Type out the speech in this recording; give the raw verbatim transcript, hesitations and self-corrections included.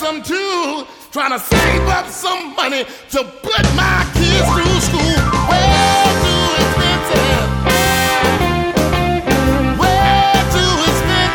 some tools, trying to save up some money to put my